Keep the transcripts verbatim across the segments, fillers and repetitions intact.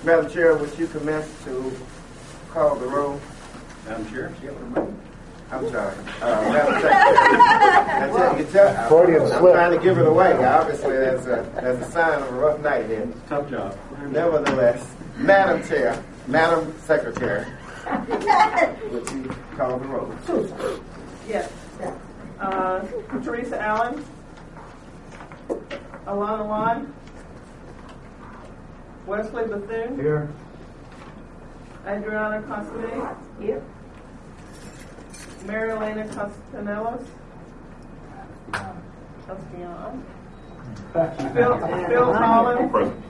Madam Chair, would you commence to call the roll? Madam Chair, I'm sorry. Uh, Madam Secretary. You tell, Freudian I'm slip. trying to give it away. Obviously, there's a, there's a sign of a rough night here. tough job. Nevertheless, Madam Chair, Madam Secretary, would you call the roll? Yes. Uh, Teresa Allen. Alana Lon. Wesley Bethune. Here. Adriana Considine. Here. Mary Elena Castellanos. Castellanos. Bill, Bill Collins.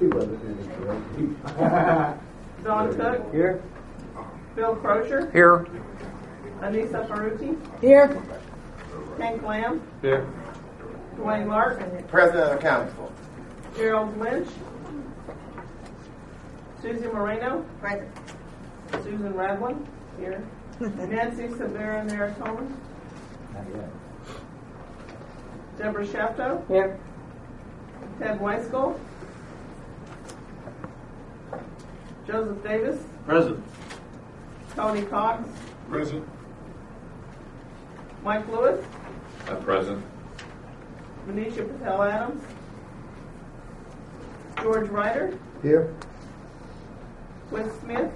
Don Cook. Here. Bill Crozier. Here. Anissa Faruti. Here. Hank Lamb. Here. Dwayne Lark. President of the Council. Gerald Lynch. Susie Moreno. Present. Susan Radlin. Here. Nancy Severa Naratone. Not yet. Deborah Shafto. Here. Ted Weiskel. Joseph Davis. Present. Tony Cox. Present. Mike Lewis. Uh, present. Venetia Patel Adams. George Ryder. Here. Wes Smith.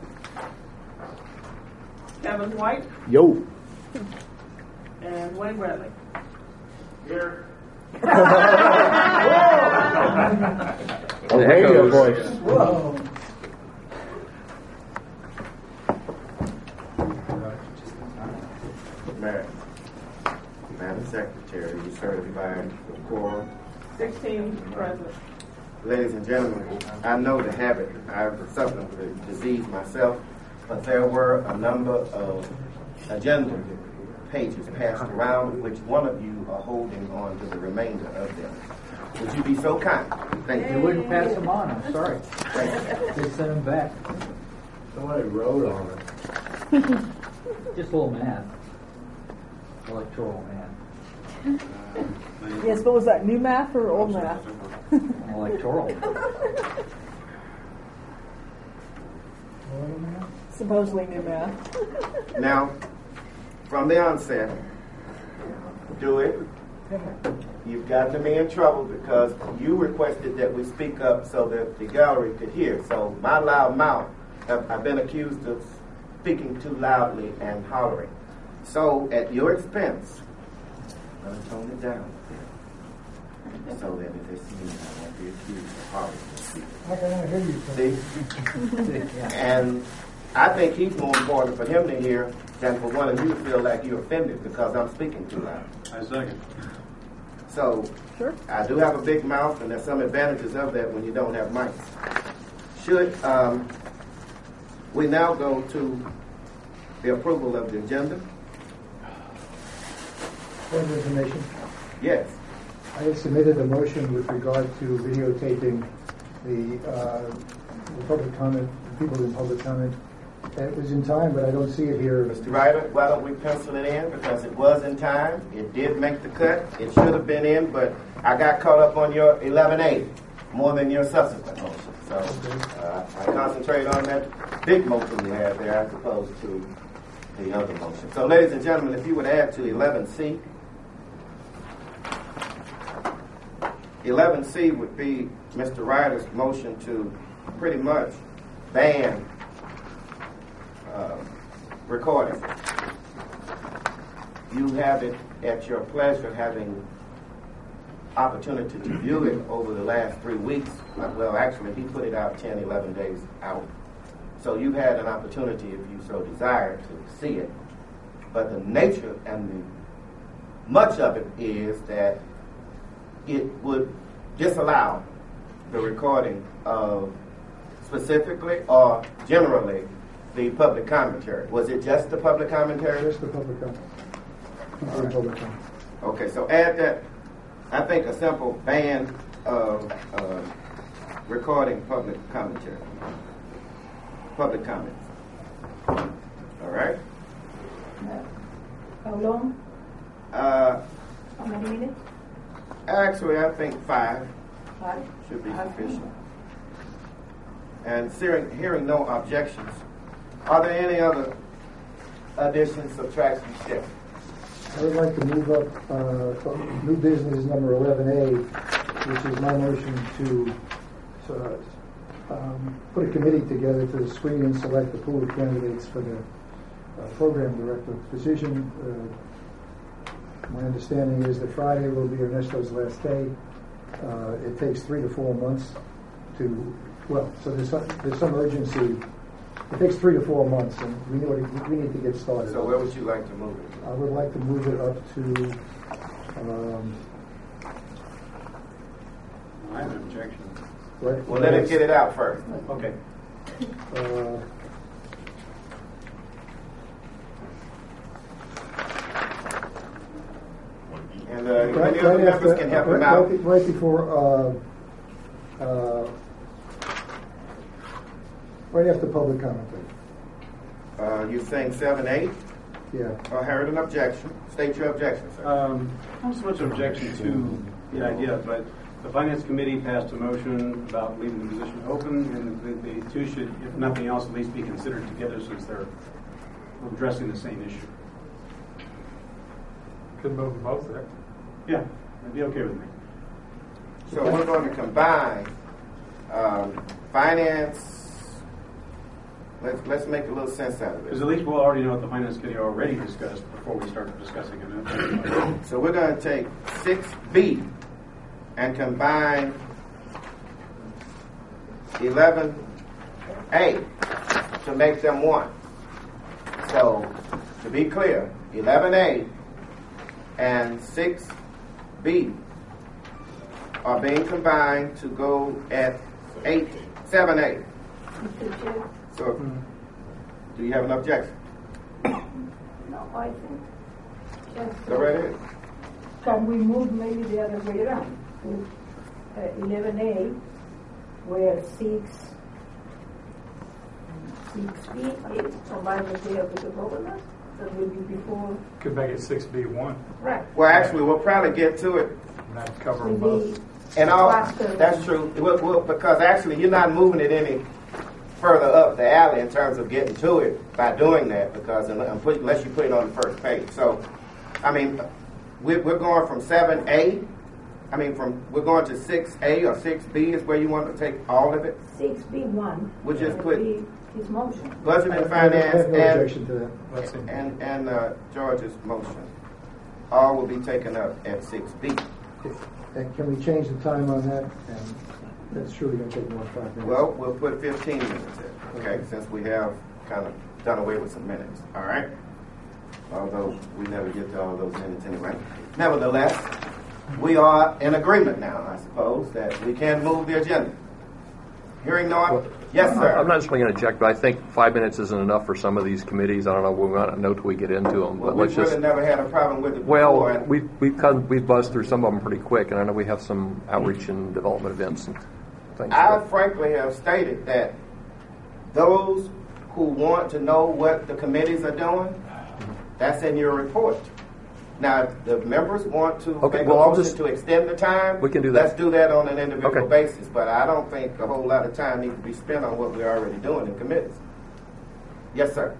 Kevin White. Yo. And Wayne Bradley. Here. A radio voice. Whoa. Madam, Madam Secretary, you certify the quorum. sixteen present. Ladies and gentlemen, I know the habit. I've suffered with the disease myself, but there were a number of agenda pages passed around, which one of you are holding on to the remainder of them. Would you be so kind? Thank You you. wouldn't pass them on, I'm sorry. Thank you. They sent them back. Somebody wrote on it. Just a little math. Electoral math. Yes, what was that? New math or old math? Electoral. Supposedly new math. Now, from the onset, do it. You've gotten me in trouble because you requested that we speak up so that the gallery could hear. So my loud mouth, I've, I've been accused of speaking too loudly and hollering. So at your expense, I'm going to tone it down a bit so that if they see me, I won't be accused of hollering. I can hear you. See? And I think he's more important for him to hear than for one of you to feel like you're offended because I'm speaking too loud. I second. So, Sure. I do have a big mouth, and there's some advantages of that when you don't have mics. Should um, we now go to the approval of the agenda? Point of information. Yes. I had submitted a motion with regard to videotaping the, uh, the public comment, the people in public comment. And it was in time, but I don't see it here. Mister Ryder, why don't we pencil it in? Because it was in time. It did make the cut. It should have been in, but I got caught up on your eleven A more than your subsequent motion. So uh, I concentrate on that big motion you had there as opposed to the other motion. So, ladies and gentlemen, if you would add to eleven C, eleven C would be Mister Ryder's motion to pretty much ban uh, recording. You have it at your pleasure, having opportunity to view it over the last three weeks. Well, actually, he put it out ten, eleven days out. So you've had an opportunity, if you so desire, to see it. But the nature and the much of it is that it would disallow the recording of specifically or generally the public commentary. Was it just the public commentary? Just the public comment. People in public comment. Okay, so add that. I think a simple ban of uh, recording public commentary. Public comments. All right? How long? Uh, How many minutes? actually, I think five Five. should be Five. sufficient. And hearing, hearing no objections, are there any other additions, subtractions, shifts? I would like to move up uh, new business number eleven A, which is my motion to uh, um, put a committee together to screen and select the pool of candidates for the uh, program director position. Uh, my understanding is that Friday will be Ernesto's last day. Uh, it takes three to four months to, well, so there's some, there's some urgency. It takes three to four months, and we need, we need to get started. So where would you like to move it? I would like to move it up to, um, I have an objection. right. Well, let him get it out first. Okay. Uh, And uh, right, any other right members after, can help right, him out. right, right before, uh, uh, right after public comment. Uh, you saying seven, eight? Yeah. I heard an objection. State your objection, sir. Um, not so much objection to the idea, but the Finance Committee passed a motion about leaving the position open, and the, the two should, if nothing else, at least be considered together since they're addressing the same issue. Could move them both there. Yeah, that'd be okay with me. So we're going to combine um, finance. Let's let's make a little sense out of Because it. at least we'll already know what the Finance Committee already discussed before we start discussing it. So we're going to take six B and combine eleven A to make them one. So to be clear, eleven A and six B are being combined to go at eight, seven A. So, do you have an objection? No, I think just Go right ahead. can we move maybe the other way around to uh, eleven A, where six six B is combined with the other government? That will be before. Could make it six B one. Right. Well, actually, we'll probably get to it. And that'd cover them Maybe both. And all faster. that's true. We'll, we'll, because actually, you're not moving it any further up the alley in terms of getting to it by doing that. Because unless you put it on the first page. So, I mean, we're, we're going from seven A. I mean, from we're going to six A or six B is where you want to take all of it. six B one. We'll just would put be his motion. budget and I have finance no and objection to that. That's in. and and uh, George's motion. All will be taken up at six B. And can we change the time on that? And that's surely going to take more than five minutes. Well, we'll put fifteen minutes in, okay, since we have kind of done away with some minutes, all right? Although we never get to all those minutes anyway. Nevertheless, we are in agreement now, I suppose, that we can move the agenda. Hearing no, Well, yes, sir. I'm not necessarily going to object, but I think five minutes isn't enough for some of these committees. I don't know. We might not know till we get into them. Well, But we've let's really just. never had a problem with it before. Well, and- we've we've come, we've buzzed through some of them pretty quick, and I know we have some outreach and development events and things. I but- frankly have stated that those who want to know what the committees are doing, that's in your report. Now, if the members want to Okay, make well, a I'll motion just- to extend the time, We can do that. Let's do that on an individual Okay. basis, but I don't think a whole lot of time needs to be spent on what we're already doing in committees. Yes, sir.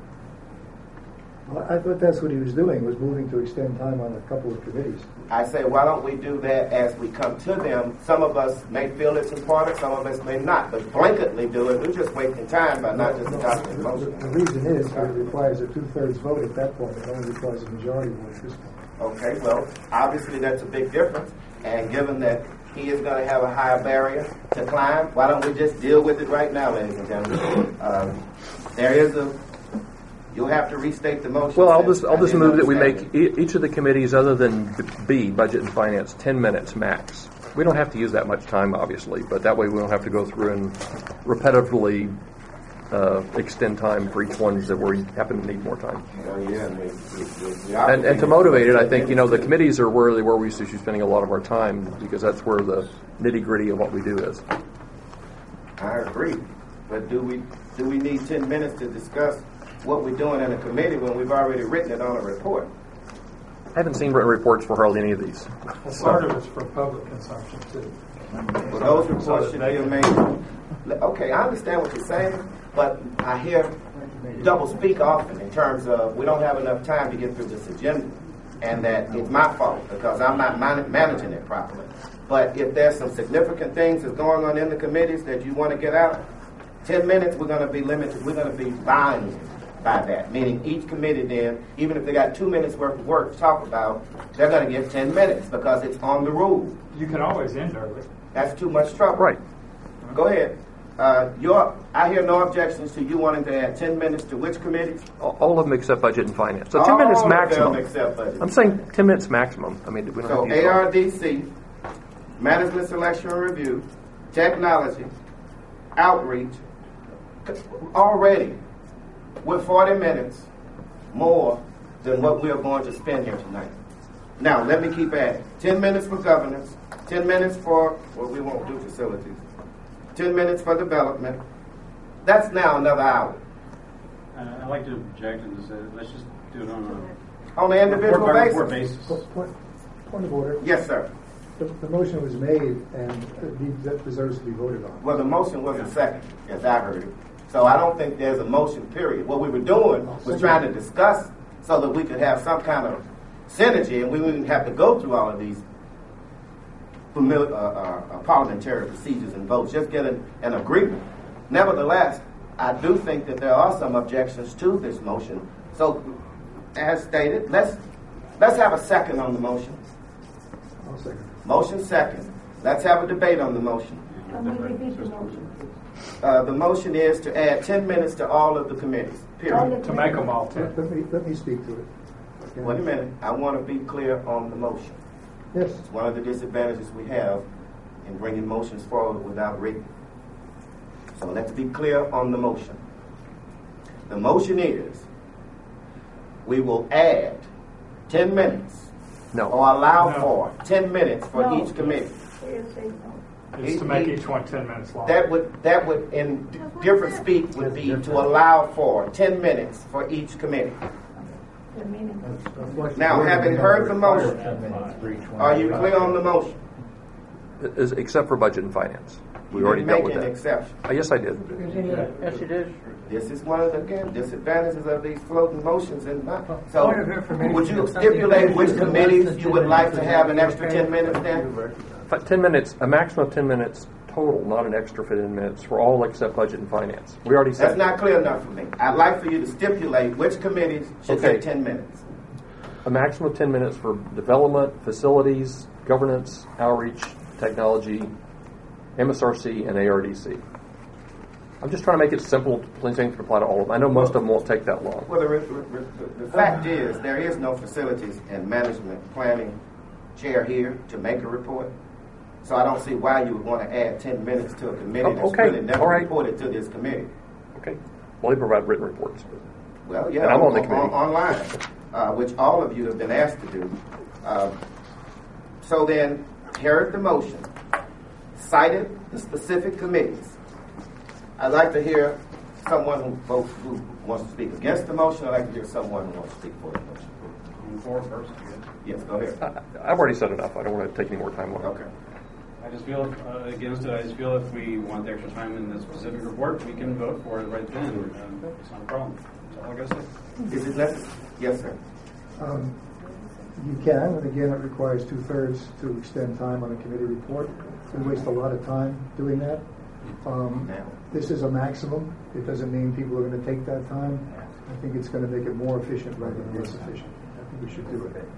Well, I thought that's what he was doing, was moving to extend time on a couple of committees. I say, why don't we do that as we come to them? Some of us may feel it's important, some of us may not, but blanketly do it. We're just wasting time by not just No, adopting the the, motion. the reason is that it requires a two-thirds vote at that point. It only requires a majority vote at this point. Okay, well, obviously that's a big difference, and given that he is going to have a higher barrier to climb, why don't we just deal with it right now, ladies and gentlemen? Um, there is a, you'll have to restate the motion. Well, I'll since just I I'll just didn't move that we understand make e- each of the committees other than B, budget and finance, ten minutes max. We don't have to use that much time, obviously, but that way we don't have to go through and repetitively uh, extend time for each one that we happen to need more time. it. Oh, yeah, and we, we, we, we And, and to motivate it, I think, you know, the committees are really where we should be spending a lot of our time because that's where the nitty-gritty of what we do is. I agree, but do we do we need ten minutes to discuss what we're doing in a committee when we've already written it on a report? I haven't seen written reports for hardly any of these. Well, part of it's for public consumption too. Well, those reports should be made Okay, I understand what you're saying, but I hear double speak often in terms of we don't have enough time to get through this agenda, and that it's my fault because I'm not man- managing it properly. But if there's some significant things that's going on in the committees that you want to get out, ten minutes we're going to be limited. We're going to be bound by that, meaning each committee then, even if they got two minutes worth of work to talk about, they're going to get ten minutes because it's on the rule. You can always end early. That's too much trouble. Right. Go ahead. Uh, your, I hear no objections to you wanting to add ten minutes to which committees? All all of them except budget and finance. So ten minutes All of maximum. them except budget. I'm saying ten minutes maximum. I mean, we don't So have to use A all. R D C, management selection and review, technology, outreach, already we're forty minutes more than what we are going to spend here tonight. Now, let me keep adding. ten minutes for governance, ten minutes for, well, we won't do facilities, ten minutes for development. That's now another hour. Uh, I'd like to object and say, let's just do it on On an a individual report by report basis. basis. Po- Point, point of order. Yes, sir. The, the motion was made and it need- that deserves to be voted on. Well, the motion wasn't second, as I heard it. So I don't think there's a motion, period. What we were doing was trying to discuss so that we could have some kind of synergy and we wouldn't have to go through all of these familiar, uh, uh, uh, parliamentary procedures and votes, just get an, an agreement. Nevertheless, I do think that there are some objections to this motion. So, as stated, let's let's have a second on the motion. I'll second. Motion second. Let's have a debate on the motion. Can we repeat the motion? Uh, the motion is to add ten minutes to all of the committees, All period. the To make them all Let ten. let me, let me speak to it. Okay? Wait a minute. I want to be clear on the motion. Yes. It's one of the disadvantages we have in bringing motions forward without reading. So let's be clear on the motion. The motion is we will add ten minutes No. or allow No. for ten minutes for No. each committee. Yes, say no. It's to make each one ten minutes long. That would, that would, in d- different speak, would be to allow for ten minutes for each committee. The minute. Now, having heard the motion, are you clear on the motion? Is- Except for budget and finance. We You already didn't dealt make with an that. exception. Uh, yes, I did. Yes, you did. This is one of the, again, disadvantages of these floating motions and not. Point So, of information. would you If something stipulate which is less committees than you ten would like to minutes, have an then extra okay. ten minutes then? But ten minutes, a maximum of ten minutes total, not an extra fifteen minutes for all except budget and finance. We already said That's not clear enough for me. I'd like for you to stipulate which committees should Okay. get ten minutes. a maximum of ten minutes for development, facilities, governance, outreach, technology, M S R C, and A R D C. I'm just trying to make it simple, plain things can apply to all of them. I know most of them won't take that long. Well, the, re- re- the, the fact is, there is no facilities and management planning chair here to make a report. So I don't see why you would want to add ten minutes to a committee Oh, that's okay. really never All right. reported to this committee. Okay? Well, they provide written reports. Well, yeah, And I'm on the committee. online, uh, which all of you have been asked to do. Uh, so then, heard the motion, cited the specific committees. I'd like to hear someone who votes, who wants to speak against the motion. I'd like to hear someone who wants to speak for the motion. On four first, I guess. Yes, go ahead. I, I've already said enough. I don't want to take any more time on it. Okay. I just feel uh, against it. I just feel if we want the extra time in the specific report, we can vote for it right then. Um, it's not a problem. That's all I gotta say. Is it necessary? Yes, sir. Um, You can, and again, it requires two-thirds to extend time on a committee report. We waste a lot of time doing that. Um, Now. This is a maximum. It doesn't mean people are going to take that time. I think it's going to make it more efficient rather than less efficient. I think we should do it.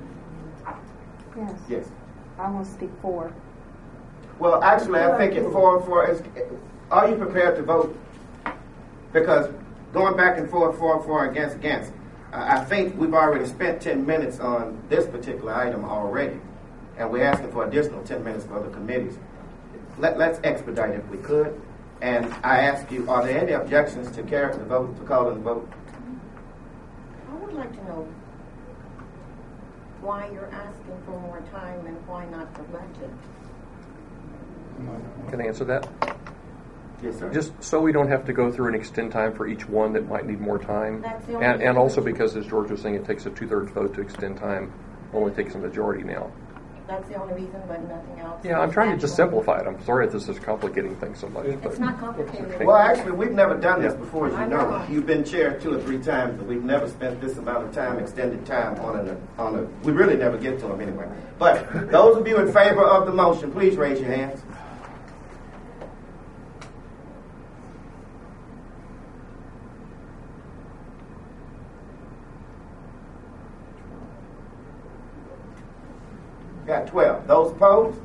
Yes, Yes. I want to speak for. Well, actually, I think at four and four is. Are you prepared to vote? Because going back and forth, four and four against against. Uh, I think we've already spent ten minutes on this particular item already, and we're asking for additional ten minutes for the committees. Let, let's expedite if we could. And I ask you, are there any objections to carry the vote, to call in the vote? I would like to know why you're asking for more time and why not for budget. Can I answer that? Yes, sir. Just so we don't have to go through and extend time for each one that might need more time. That's the only And, and thing. also because, as George was saying, it takes a two-thirds vote to extend time. Only takes a majority now. That's the only reason, but nothing else. Yeah, I'm trying to just simplify it. I'm sorry if this is complicating things so much. But It's not complicated. okay. Well, actually, we've never done this Yeah. before, as I you know. know. You've been chair two or three times, but we've never spent this amount of time, extended time on a, on a, we really never get to them anyway. But those of you in favor of the motion, please raise your hands. Got twelve. Those opposed?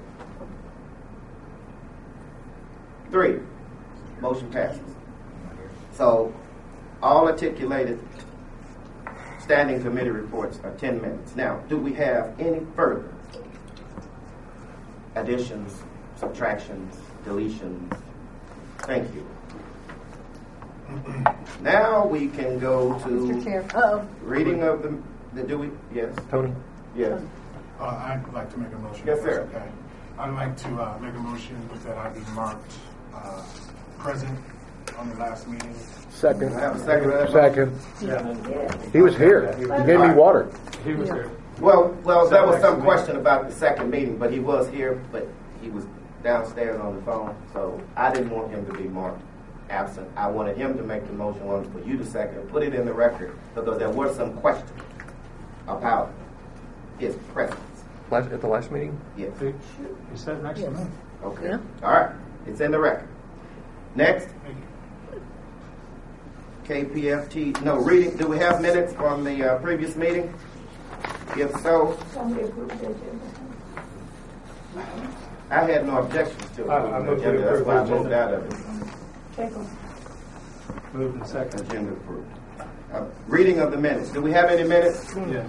Three. Motion passes. So, all articulated standing committee reports are ten minutes. Now, do we have any further additions, subtractions, deletions? Thank you. Now we can go Mister to Chair. Uh-oh. reading of the, the do we, yes? Tony? Yes. Uh, I'd like to make a motion. Yes, if that's sir. Okay. I'd like to uh, make a motion that I be marked uh, present on the last meeting. Second. I have a second. for that? Second. He was here. He gave me water. He was here. Well, well, there was some question about the second meeting, but he was here, but he was downstairs on the phone, so I didn't want him to be marked absent. I wanted him to make the motion, wanted for you to second, put it in the record, because there were some questions about his presence. Last, at the last meeting? Yes. He, he said next to me. Okay. Yeah. All right. It's in the record. Next. K P F T. No, reading. Do we have minutes from the uh, previous meeting? If so, Somebody approved the agenda. I had no objections to it. I- I moved to Agenda. That's approve why I the moved agenda. out of it. Second. Moved and second. Agenda approved. Uh, reading of the minutes. Do we have any minutes? Yes.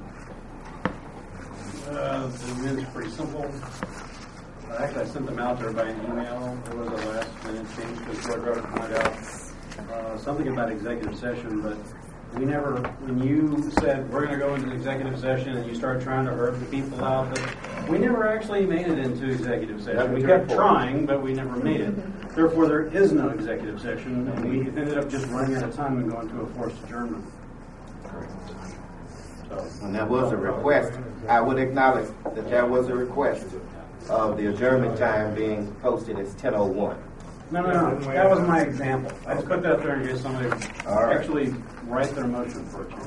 Uh, the minutes are pretty simple. Uh, Actually, I sent them out to everybody in email. There was a last minute change because George Robert pointed out uh, something about executive session, but we never, when you said we're going to go into executive session and you started trying to herd the people out, but we never actually made it into executive session. We kept trying, but we never made it. Therefore, there is no executive session, and we ended up just running out of time and going to a forced adjournment. So, And that was a request. I would acknowledge that that was a request of the adjournment time being posted as ten oh one. No, no, no. That was my example. I just put that there in case somebody All right. actually write their motion for a change.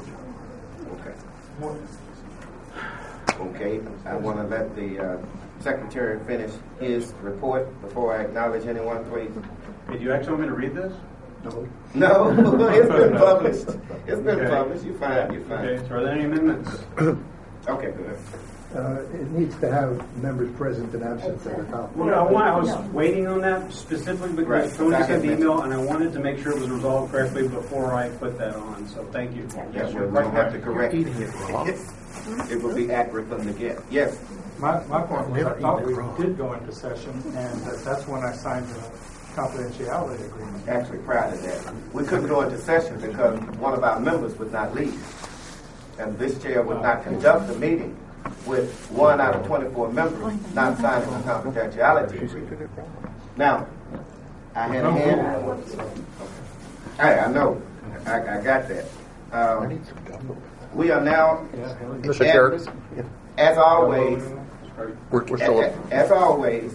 Okay. Okay. I want to let the uh, secretary finish his report before I acknowledge anyone, please. Hey, do you actually want me to read this? No, it's been published. It's been Okay. published. You're fine. You're fine. Okay, so are there any amendments? Okay, good. Uh, It needs to have members present and absent at the top. Well, I, want, I was waiting on that specifically because Right. Tony sent the email and I wanted to make sure it was resolved correctly before I put that on. So thank you. Yes, we don't have to correct it. It will be accurate from the get. Yes. My, my point was, I thought we did go into session, and that that's when I signed the confidentiality agreement. Actually, prior to that, we couldn't go into session because one of our members would not leave. And this chair would not conduct the meeting with one out of twenty-four members not signing a confidentiality agreement. Now, I had a hand. Hey, I know. I, I got that. Um, we are now, Mister Chair, as always, we're, we're still as, as always,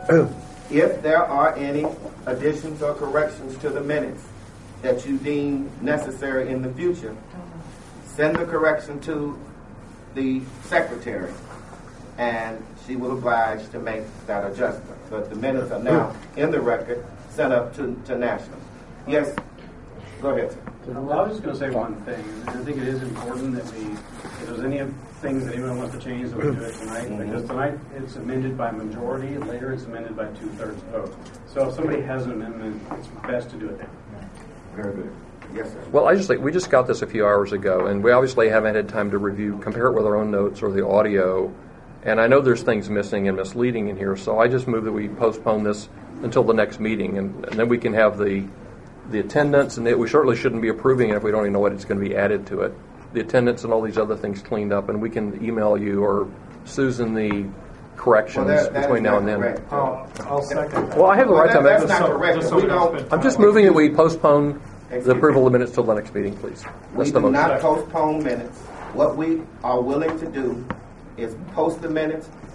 if there are any additions or corrections to the minutes that you deem necessary in the future, send the correction to the secretary, and she will oblige to make that adjustment. But the minutes are now in the record, sent up to, to national. Yes, go ahead, sir. Well, I was just going to say one thing. And I think it is important that we, if there's any of things that anyone wants to change, that we do it tonight. Mm-hmm. Because tonight it's amended by majority, and later it's amended by two-thirds vote. So if somebody has an amendment, it's best to do it then. Very good. Yes, sir. Well, I just think we just got this a few hours ago, and we obviously haven't had time to review, compare it with our own notes or the audio. And I know there's things missing and misleading in here, so I just move that we postpone this until the next meeting, and, and then we can have the the attendance, and it, we certainly shouldn't be approving it if we don't even know what it's going to be added to it. The attendance and all these other things cleaned up, and we can email you or Susan the corrections Well, that- that between is now not and then. correct. I'll, I'll second that. Well, I have the Well, right that- time. that's Just not so- correct. just so We we don't don't. spend I'm just moving that we postpone the Excuse approval me. of the minutes till the next meeting, please. We That's the do not motion. postpone minutes. What we are willing to do is post the minutes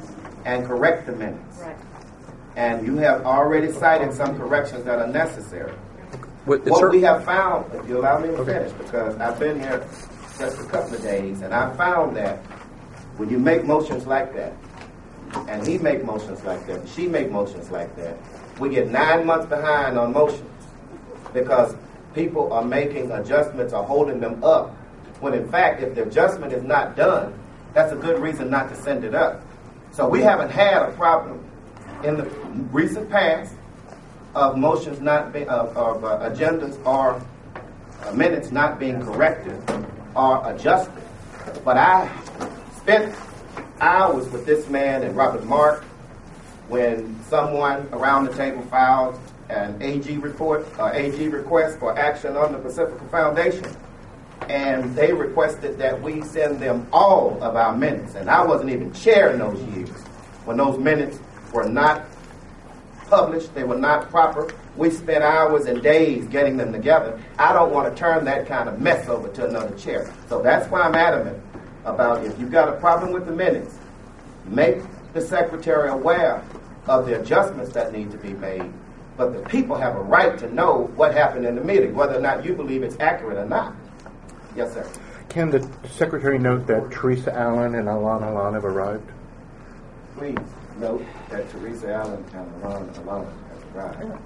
and correct the minutes. Right. And you have already cited some corrections that are necessary. What, What we have found, if you allow me to Okay. finish, because I've been here just a couple of days, and I found that when you make motions like that, and he make motions like that, and she make motions like that, we get nine months behind on motions because people are making adjustments or holding them up. When in fact, if the adjustment is not done, that's a good reason not to send it up. So we haven't had a problem in the recent past of motions not being, of, of uh, agendas or uh, minutes not being corrected or adjusted. But I spent hours with this man and Robert Mark when someone around the table filed an A G report, uh, A G request for action on the Pacifica Foundation. And they requested that we send them all of our minutes. And I wasn't even chair in those years when those minutes were not published, they were not proper. We spent hours and days getting them together. I don't want to turn that kind of mess over to another chair. So that's why I'm adamant about if you've got a problem with the minutes, make the secretary aware of the adjustments that need to be made. But the people have a right to know what happened in the meeting, whether or not you believe it's accurate or not. Yes, sir. Can the secretary note that Teresa Allen and Alana Alana have arrived? Please note that Teresa Allen and Alana Alana have arrived.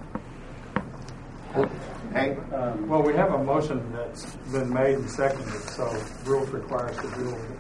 Hank? Um, well, we have a motion that's been made and seconded, so rules require us to deal with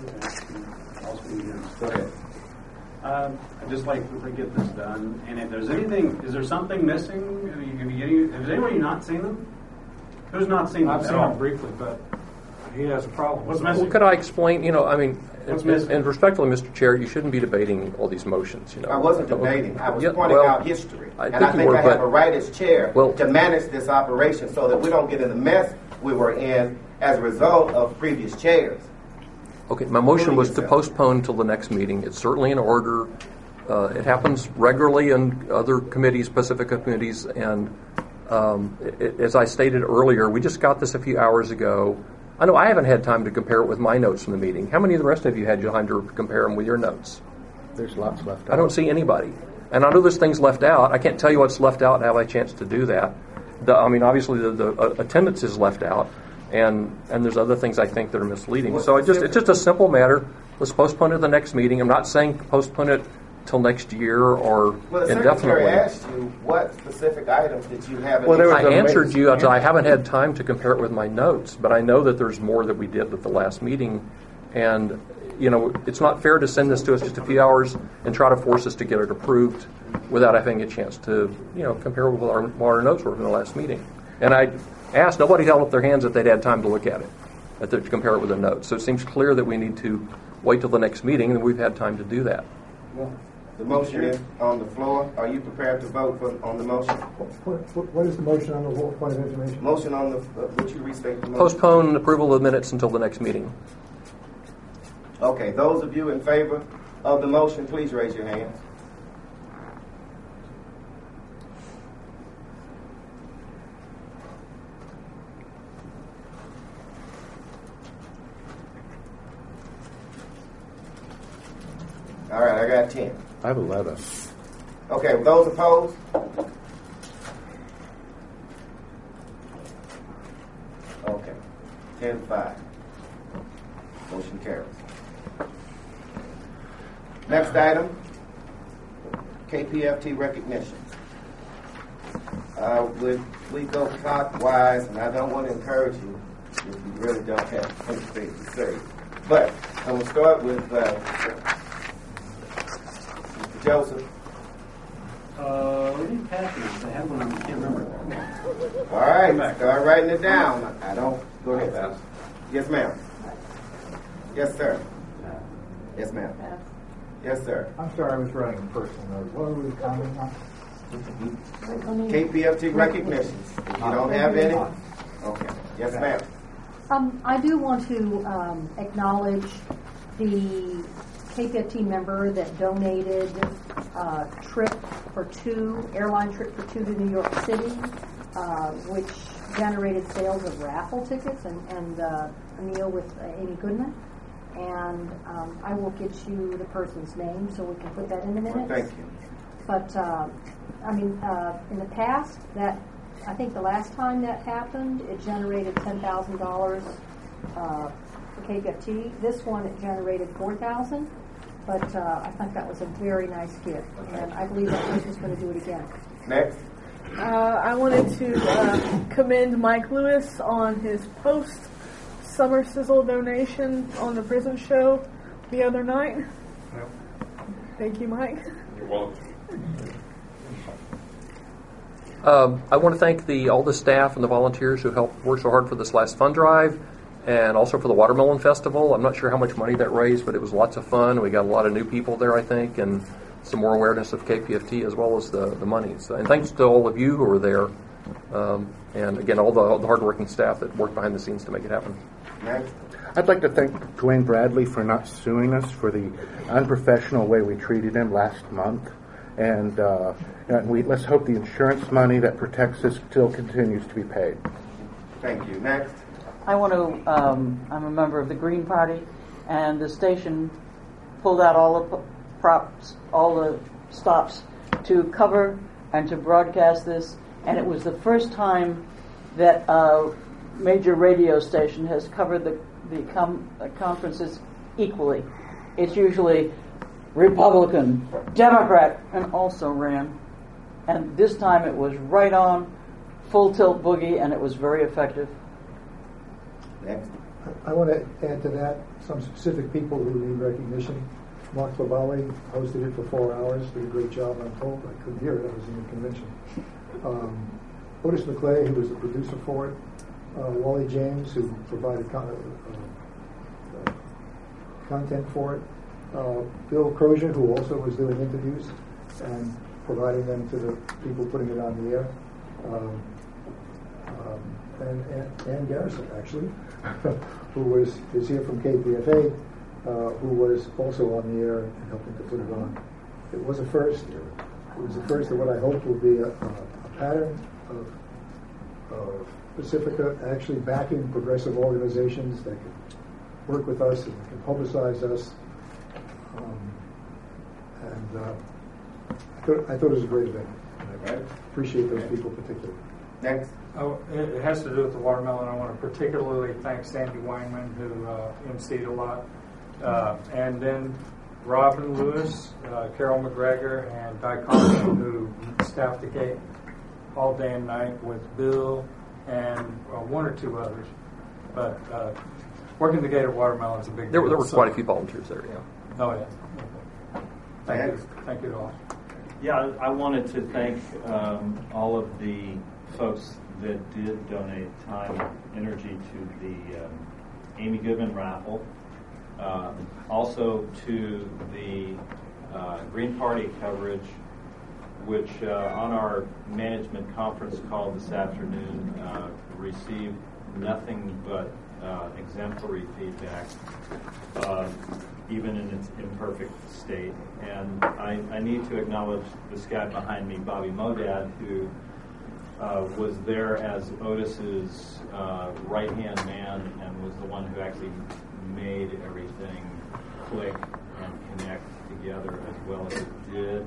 it. Go ahead. Um, I'd just like to get this done. And if there's anything, is there something missing? Have you, have you getting, has anybody not seen them? Who's not seen them I've at seen all? them briefly, but he has a problem. What's Well, missing? could I explain? You know, I mean, What's and, missing? and respectfully, Mister Chair, you shouldn't be debating all these motions. You know, I wasn't debating. I was Yeah, pointing well, out history. I and think I you think were, I have but- a right as chair Well- to manage this operation so that we don't get in the mess we were in as a result of previous chairs. Okay, my motion was to yourself. postpone until the next meeting. It's certainly in order. Uh, it happens regularly in other committees, Pacifica committees, and um, it, as I stated earlier, we just got this a few hours ago. I know I haven't had time to compare it with my notes from the meeting. How many of the rest of you had time to compare them with your notes? There's lots left out. I don't see anybody. And I know there's things left out. I can't tell you what's left out and have a chance to do that. The, I mean, obviously the, the uh, attendance is left out, and and there's other things I think that are misleading. So it just it's just a simple matter. Let's postpone it to the next meeting. I'm not saying postpone it till next year or Well, the indefinitely. secretary asked you what specific items did you have in Well, there the was I a answered you. Yeah. I haven't had time to compare it with my notes, but I know that there's more that we did at the last meeting, and you know it's not fair to send this to us just a few hours and try to force us to get it approved without having a chance to you know compare with our, what our notes were from the last meeting. And I asked, nobody held up their hands if they'd had time to look at it, at the, to compare it with the notes. So it seems clear that we need to wait till the next meeting, and we've had time to do that. Well, the motion is on the floor. Are you prepared to vote for, on the motion? What, what- what is the motion on the whole point of information? Motion on the, uh, would you restate the motion? Postpone approval of the minutes until the next meeting. Okay, those of you in favor of the motion, please raise your hands. All right, I got ten. I have eleven. Okay, those opposed? Okay, ten five. Motion carries. Next item, K P F T recognition. Uh, would we go clockwise, and I don't want to encourage you if you really don't have anything to say. But I'm going to start with uh, Mister Joseph. Uh, we didn't pass it. I had one. I can't remember. All right, start writing it down. I don't. Go ahead, Val. Yes, ma'am. Yes, sir. Yes, ma'am. Yes, sir. I'm sorry, I was writing a personal note. What were we commenting on? K P F T recognitions. If you don't have any, okay. Yes, ma'am. Um, I do want to um, acknowledge the K P F T member that donated a trip for two, airline trip for two to New York City, uh, which generated sales of raffle tickets and, and uh, a meal with uh, Amy Goodman. and um, I will get you the person's name so we can put that in the minutes. Well, thank you. But, uh, I mean, uh, in the past, that I think the last time that happened, it generated ten thousand dollars uh, for K P F T. This one, it generated four thousand dollars. But uh, I think that was a very nice gift, and I believe that person's going to do it again. Next. Uh, I wanted to uh, commend Mike Lewis on his post summer sizzle donation on the prison show the other night. Yep. Thank you, Mike. You're welcome. Um, I want to thank the all the staff and the volunteers who helped work so hard for this last fund drive, and also for the Watermelon Festival. I'm not sure how much money that raised, but it was lots of fun. We got a lot of new people there, I think, and some more awareness of K P F T as well as the, the money. So, and thanks to all of you who were there, um, and again, all the, all the hardworking staff that worked behind the scenes to make it happen. Next. I'd like to thank Dwayne Bradley for not suing us for the unprofessional way we treated him last month. And, uh, and we, let's hope the insurance money that protects us still continues to be paid. Thank you. Next. I want to, um, I'm a member of the Green Party, and the station pulled out all the props, all the stops to cover and to broadcast this, and it was the first time that a major radio station has covered the, the com- uh, conferences equally. It's usually Republican, Democrat, and also ran. And this time it was right on, full tilt boogie, and it was very effective. Next. I want to add to that some specific people who need recognition. Mark Lavalley hosted it for four hours, did a great job, I'm told. I couldn't hear it, I was in the convention. Um, Otis McClay, who was the producer for it. Uh, Wally James, who provided con- uh, uh, content for it. Uh, Bill Crozier, who also was doing interviews and providing them to the people putting it on the air. Um, um, and, and Ann Garrison, actually, who was is here from K P F A, uh, who was also on the air and helping to put it on. It was a first. It was the first of what I hope will be a, a, a pattern of, of Pacifica actually backing progressive organizations that can work with us and can publicize us. Um, and uh, I, thought, I thought it was a great event. I Right. appreciate those people particularly. Next. Oh, it it has to do with the watermelon. I want to particularly thank Sandy Weinman, who uh, emceed a lot. Uh, and then Robin Lewis, uh, Carol McGregor, and Di Carson, who staffed the gate all day and night with Bill and uh, one or two others. But uh, working the gate at Watermelon is a big There, deal. there were So- quite a few volunteers there, yeah. Oh, yeah. Thank you. Thank you to all. Yeah, I wanted to thank um, all of the folks that did donate time and energy to the um, Amy Goodman raffle. Uh, also to the uh, Green Party coverage, which uh, on our management conference call this afternoon uh, received nothing but uh, exemplary feedback, uh, even in its imperfect state. And I, I need to acknowledge this guy behind me, Bobby Modad, who uh, was there as Otis's uh, right-hand man and was the one who actually made everything click and connect together as well as it did.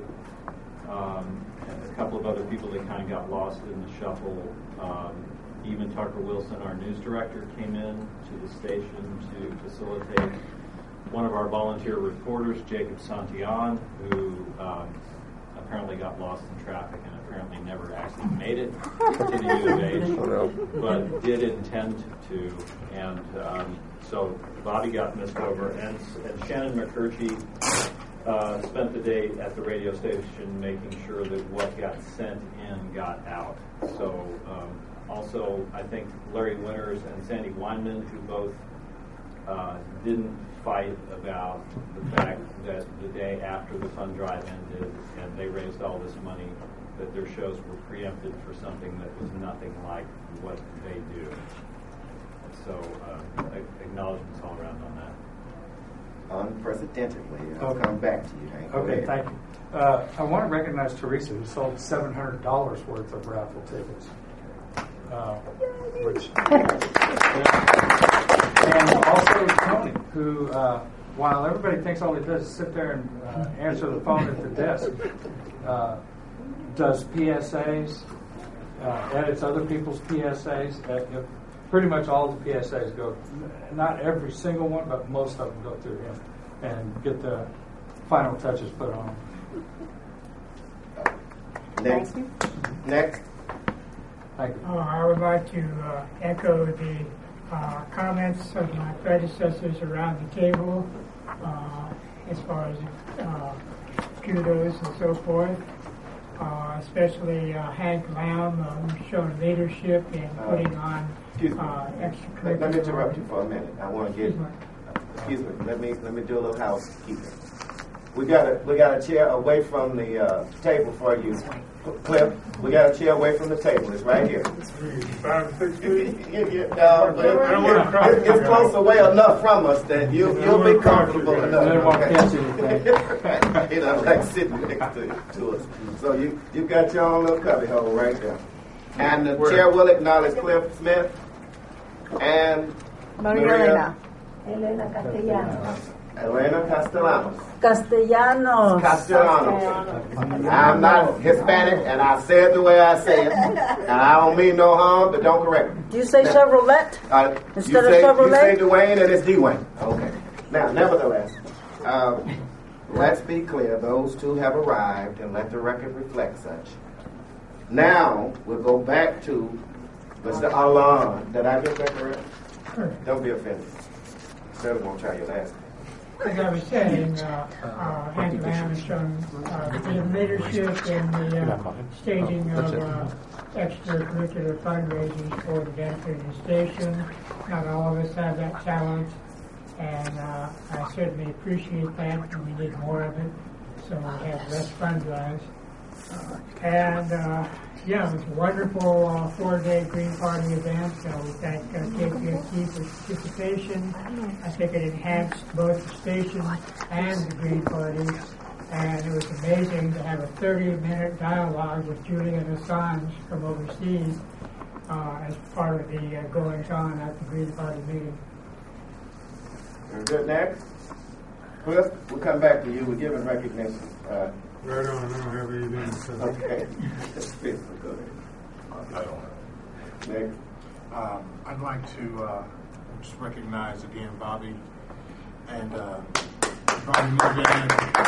Um, and a couple of other people that kind of got lost in the shuffle. Um, even Tucker Wilson, our news director, came in to the station to facilitate. One of our volunteer reporters, Jacob Santillan, who um, apparently got lost in traffic and apparently never actually made it to the U of H, but did intend to. And um, so Bobby got missed over. And, and Shannon McCurchie uh, spent the day at the radio station making sure that what got sent in got out. So um, also, I think Larry Winters and Sandy Weinman, who both uh, didn't fight about the fact that the day after the fund drive ended and they raised all this money, that their shows were preempted for something that was nothing like what they do. So uh, acknowledgments all around on that. Unprecedentedly. I'll Okay. come back to you, Hank. Go Okay, ahead. thank you. Uh, I want to recognize Teresa, who sold seven hundred dollars worth of raffle tickets. Uh, which, and also Tony, who, uh, while everybody thinks all he does is sit there and uh, answer the phone at the desk, uh, does P S As, uh, edits other people's P S As. Uh, if pretty much all the P S As go, not every single one, but most of them go through him and get the final touches put on them. Next. Next. Thank you. Uh, I would like to uh, echo the uh, comments of my predecessors around the table uh, as far as uh, kudos and so forth, uh, especially uh, Hank Lamb, uh, who's shown leadership in putting on uh, extracurricular. Let, let me interrupt you for a minute. I want to get. Excuse me. Let me let me do a little housekeeping. We got a we got a chair away from the uh, table for you, Cliff. We got a chair away from the table. It's right here. Five, six feet. Yeah, yeah, no, but it, it, it's close away enough from us that you you'll be comfortable enough. Okay. You know, like sitting next to, to us. So you you got your own little cubby hole right there. And the chair will acknowledge Cliff Smith and Maria Elena. Elena Castellanos. Elena Castellanos. Castellanos. Castellanos. I'm not Hispanic, and I say it the way I say it. And I don't mean no harm, but don't correct me. Do you say now, Chevrolet uh, instead you say, of Chevrolet? You say Dwayne, and it's Dwayne. Okay. Now, nevertheless, um, let's be clear. Those two have arrived, and let the record reflect such. Now, we'll go back to Mister Alon. Did I get that correct? Sure. Don't be offended. Still won't try your last name. As I was saying, uh, uh, Hank Lamb has shown uh, the leadership in the uh, staging of uh, extracurricular fundraisers for the benefit of the station. Not all of us have that talent, and uh, I certainly appreciate that, and we need more of it, so we have less fund drives. Uh, and uh, yeah, it was a wonderful uh, four-day Green Party event. So we thank uh, K P F T for participation. I think it enhanced both the station and the Green Party. And it was amazing to have a thirty-minute dialogue with Julian Assange from overseas uh, as part of the uh, goings-on at the Green Party meeting. Very good. Next. Cliff, we'll come back to you. We're giving recognition. Uh, Right on, I don't have anything. Okay. Go ahead. I don't have. Next. Um, I'd like to uh, just recognize again Bobby and uh, Bobby Morgan,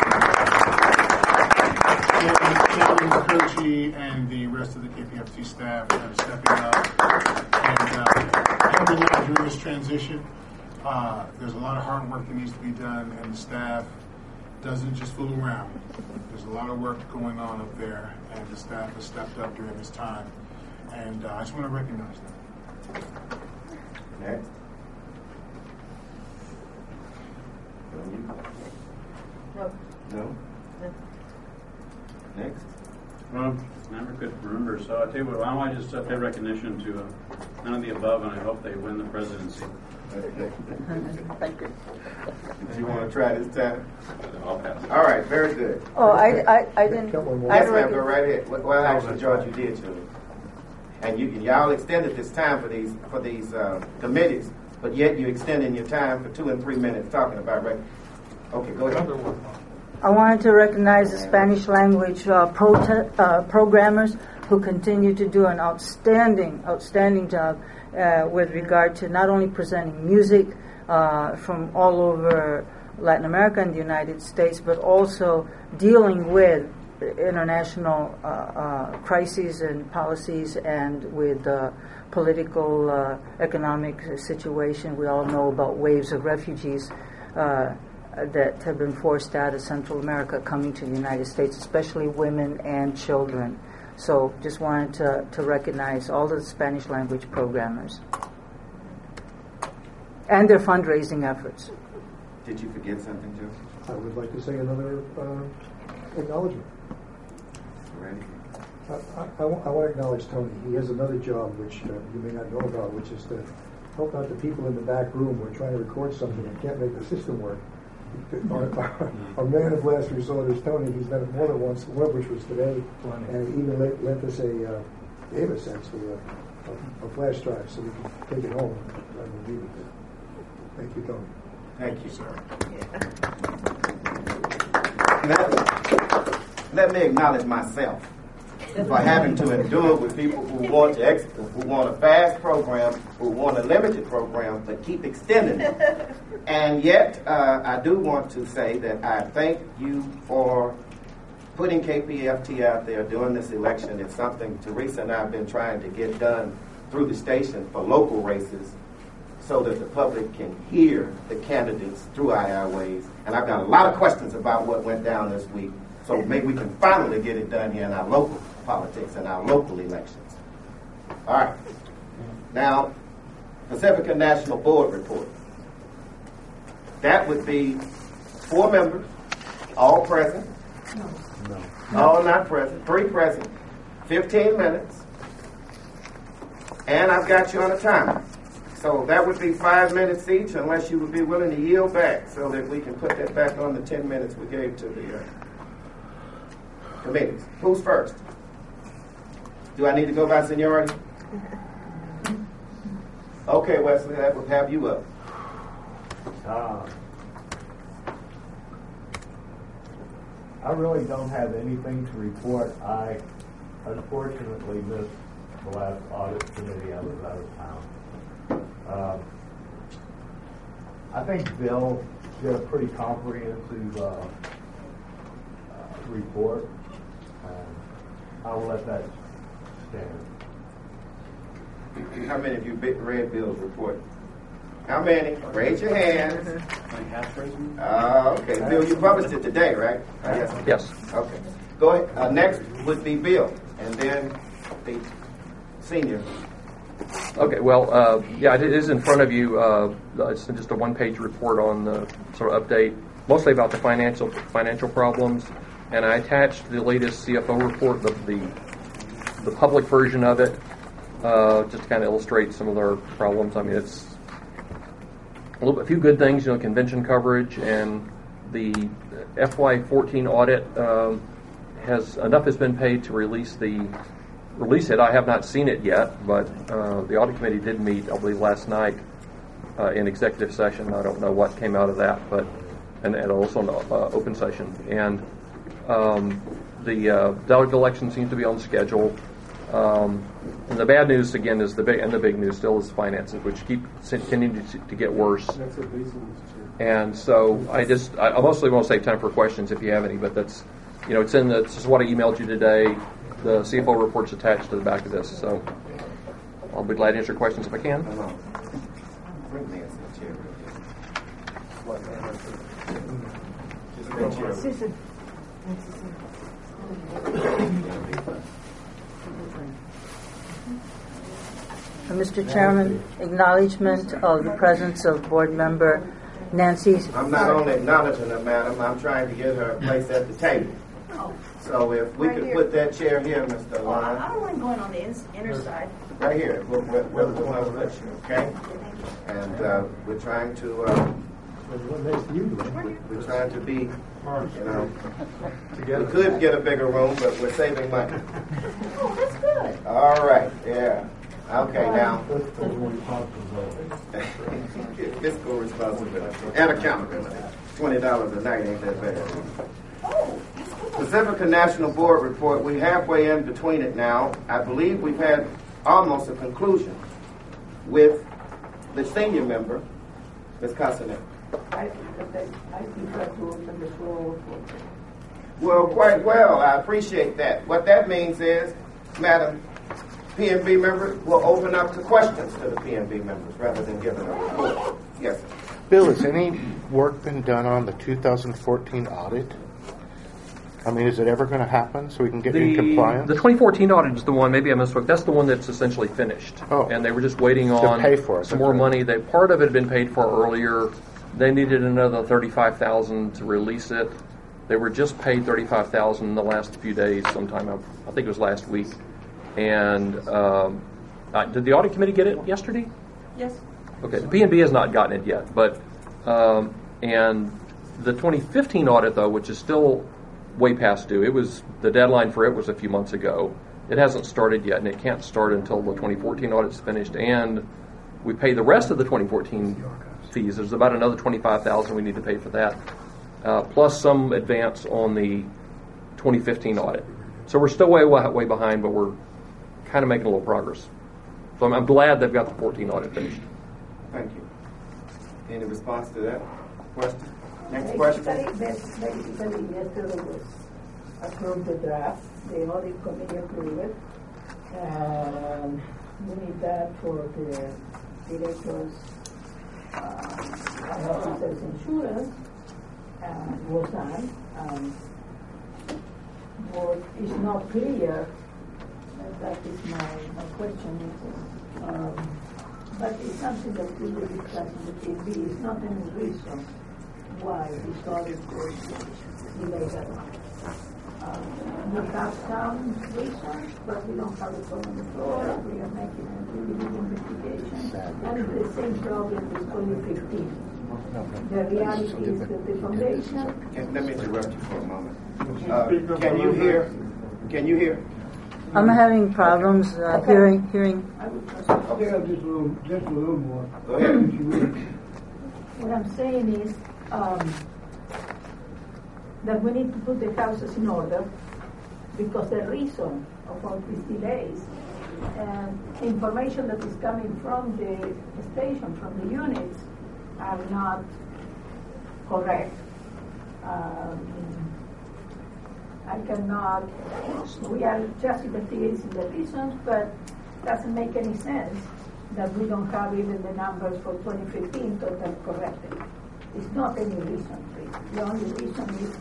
Kevin Kochi, and the rest of the K P F T staff that are stepping up and uh, helping out during this transition. Uh, there's a lot of hard work that needs to be done, and the staff doesn't just fool around. There's a lot of work going on up there, and the staff has stepped up during this time. And uh, I just want to recognize them. Next. No. No? Next. Well, never could remember, so I tell you what, why don't I just uh, pay recognition to uh, none of the above, and I hope they win the presidency. Thank you. Did you want to try this time? I'll pass. All right, very good. Oh, I, I, I didn't. Yes, ma'am, go right ahead. Well, actually, George, you did too. And you, y'all extended this time for these for these uh, committees, but yet you extending your time for two and three minutes talking about rec. Okay, go ahead. I wanted to recognize the Spanish language uh, prote- uh, programmers who continue to do an outstanding, outstanding job uh, with regard to not only presenting music uh, from all over Latin America and the United States, but also dealing with international uh, uh, crises and policies and with uh, political, uh, economic situation. We all know about waves of refugees uh, that have been forced out of Central America coming to the United States, especially women and children. So just wanted to, to recognize all the Spanish language programmers and their fundraising efforts. Did you forget something, Joe? I would like to say another uh, acknowledgement. Ready? I, I, I, want, I want to acknowledge Tony. He has another job which uh, you may not know about, which is to help out the people in the back room who are trying to record something and can't make the system work. Our, our, our man of last resort is Tony. He's done it more than once, one of which was today, and he even lent, lent us a, uh, gave us actually a, a, a flash drive so we can take it home and leave it there. Thank you, Tony. Thank you, sir. Let, let me acknowledge myself for having to endure with people who want to ex- who want a fast program, who want a limited program, but keep extending it. And yet, uh, I do want to say that I thank you for putting K P F T out there during this election. It's something Teresa and I have been trying to get done through the station for local races so that the public can hear the candidates through I R Ways. And I've got a lot of questions about what went down this week. So maybe we can finally get it done here in our local politics and our local elections. All right. Now, Pacifica National Board report. That would be four members, all present. No. All not present. Three present. Fifteen minutes. And I've got you on a timer. So that would be five minutes each, unless you would be willing to yield back so that we can put that back on the ten minutes we gave to the uh, committees. Who's first? Do I need to go by seniority? Okay, Wesley, that will have you up. Uh, I really don't have anything to report. I unfortunately missed the last audit committee. I was out of town. Um, I think Bill did a pretty comprehensive uh, uh, report. And I will let that stand. How many of you read Bill's report? How many? Raise your hands. Uh, okay, Bill, you published it today, right? Uh, yes. Yes. Okay. Go ahead. Uh, next would be Bill, and then the senior. Okay, well, uh, yeah, it is in front of you. Uh, it's just a one-page report on the sort of update, mostly about the financial financial problems. And I attached the latest C F O report, the the, the public version of it, uh, just to kind of illustrate some of their problems. I mean, it's a little, a few good things, you know, convention coverage, and the F Y fourteen audit um, has enough has been paid to release the release it. I have not seen it yet, but uh, the audit committee did meet, I believe, last night uh, in executive session. I don't know what came out of that, but and, and also an uh, open session. And um, the uh, delegate election seems to be on schedule. Um, and the bad news again is the big and the big news still is finances, which keep continuing to, to get worse. That's what these ones do. And so I just I mostly won't save time for questions if you have any, but that's you know it's in the this is what I emailed you today. The C F O report's attached to the back of this, so I'll be glad to answer questions if I can. Bring Nancy a chair real quick. Just bring chair. Susan. Mister Chairman, acknowledgement of the presence of board member Nancy. I'm not only acknowledging her, madam, I'm trying to get her a place at the table. So if we Right could here. put that chair here, Mister Well, I Lyon, I don't want going on the ins- inner side. right here, we're, we're, we're the one with you, okay? And uh, we're trying to, uh, we're trying to be, you know, we could get a bigger room, but we're saving money. Oh, that's good. All right, yeah. Okay, now. Fiscal responsibility and accountability. Twenty dollars a night ain't that bad. Pacifica National Board report. We're halfway in between it now. I believe we've had almost a conclusion with the senior member, Miz Castanet. I think that they, I think that to open the floor. Well, quite well. I appreciate that. What that means is, Madam P N B members will open up to questions to the P N B members rather than giving a report. Yes, sir. Bill, has any work been done on the two thousand fourteen audit? I mean, is it ever going to happen so we can get in compliance? The twenty fourteen audit is the one, maybe I misspoke, that's the one that's essentially finished. Oh. And they were just waiting To on pay for it, some that's more right. money. They, part of it had been paid for earlier. They needed another thirty-five thousand dollars to release it. They were just paid thirty-five thousand dollars in the last few days, sometime, I I think it was last week. And um, uh, did the audit committee get it yesterday? Yes. Okay, the P N B has not gotten it yet, but um, and the twenty fifteen audit though, which is still way past due. It was the deadline for it was a few months ago. It hasn't started yet, and it can't start until the twenty fourteen audit's finished, and we pay the rest of the twenty fourteen fees. There's about another twenty-five thousand we need to pay for that, uh, plus some advance on the twenty fifteen audit. So we're still way, way, way behind, but we're kind of making a little progress. So I'm, I'm glad they've got the fourteen audit finished. Thank you. Any response to that question? Next question. Basically, basically, yesterday was approved the draft, the audit committee approved it. Um, we need that for the director's uh, officer's insurance, uh, was done. Um, what is not clear, and that is my, my question, um, but it's something that we will discuss in the T V. It's not any reason why this audit was delayed. Uh, we have some reasons, but we don't have it on the floor. We are making a really big investigation. And the same problem with twenty fifteen. The reality is that the foundation... Can, let me interrupt you for a moment. Uh, can you hear? Can you hear? I'm having problems uh, Okay. hearing hearing. I would just, Okay, just a little, just a little more. Go ahead. what I'm saying is um, that we need to put the houses in order, because the reason of all these delays and information that is coming from the station, from the units, are not correct. Um, I cannot, we are just investigating the reasons, but it doesn't make any sense that we don't have even the numbers for twenty fifteen totally corrected. It's not any reason, really. The only reason is,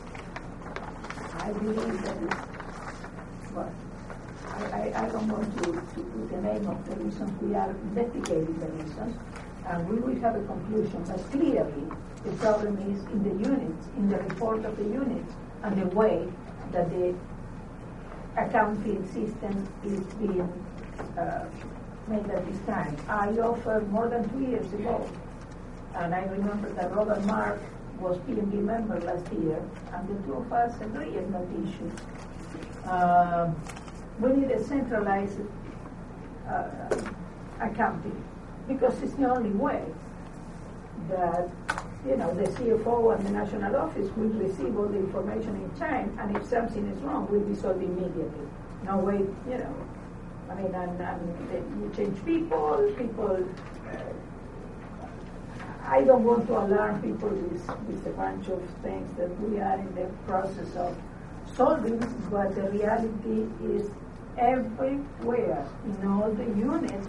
I believe that it's, well, I, I, I don't want to, to put the name of the reasons. We are investigating the reasons, and we will have a conclusion. But clearly, the problem is in the units, in the report of the units, and the way that the accounting system is being uh, made at this time. I offered more than two years ago, and I remember that Robert Mark was P M B member last year, and the two of us agree it's not the issue. Uh, we need a centralized uh, accounting, because it's the only way that, you know, the C F O and the national office will receive all the information in time, and if something is wrong, will be solved immediately. No way, you know. I mean, and, and you change people, people. Uh, I don't want to alarm people with, with a bunch of things that we are in the process of solving, but the reality is everywhere in all the units.